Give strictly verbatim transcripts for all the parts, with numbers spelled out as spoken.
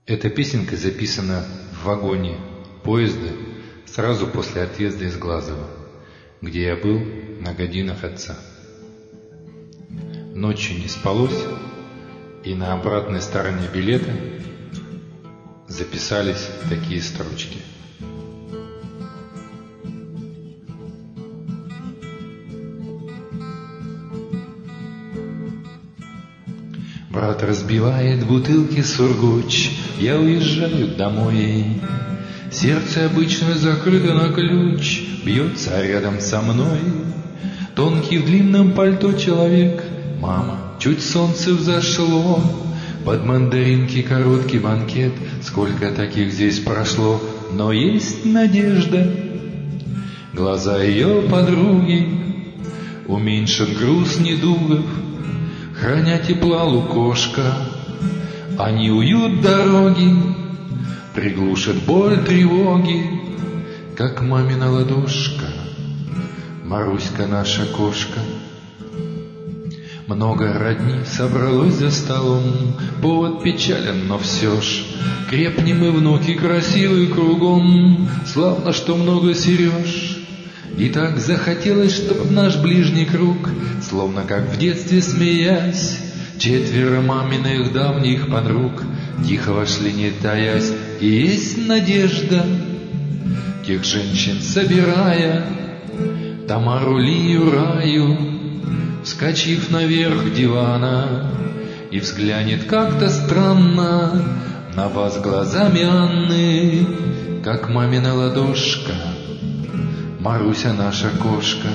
Эта песенка записана в вагоне поезда сразу после отъезда из Глазова, где я был на годинах отца. Ночью не спалось, и на обратной стороне билета записались такие строчки. Брат разбивает бутылки сургуч, я уезжаю домой. Сердце обычно закрыто на ключ, бьется рядом со мной. Тонкий в длинном пальто человек, мама, чуть солнце взошло. Под мандаринки короткий банкет, сколько таких здесь прошло. Но есть надежда, глаза ее подруги, уменьшен груз недугов, храня тепла лукошка. Они уют дороги, приглушат боль тревоги, как мамина ладошка, Маруська наша кошка. Много родни собралось за столом, повод печален, но все ж крепнем мы, внуки, красивые кругом, славно, что много Сереж. И так захотелось, чтоб наш ближний круг, словно как в детстве смеясь, четверо маминых давних подруг тихо вошли, не таясь. И есть надежда, тех женщин собирая, Тамару, Лию, Раю, вскочив наверх дивана, и взглянет как-то странно на вас глазами Анны, как мамина ладошка, Маруся наша кошка.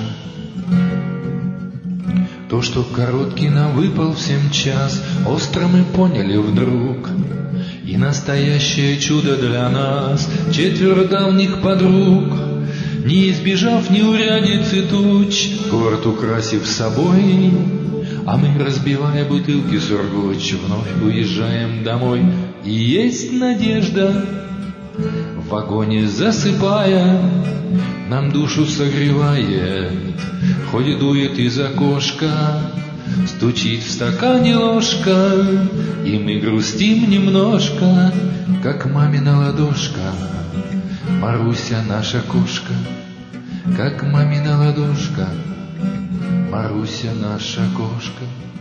То, что короткий нам выпал всем час, остро мы поняли вдруг, и настоящее чудо для нас четверо давних подруг, не избежав неурядиц и туч, город украсив собой, а мы, разбивая бутылки сургуч, вновь уезжаем домой. И есть надежда, в вагоне засыпая, нам душу согревает, хоть дует из окошка, стучит в стакане ложка, и мы грустим немножко, как мамина ладошка, Маруся наша кошка, как мамина ладошка, Маруся наша кошка.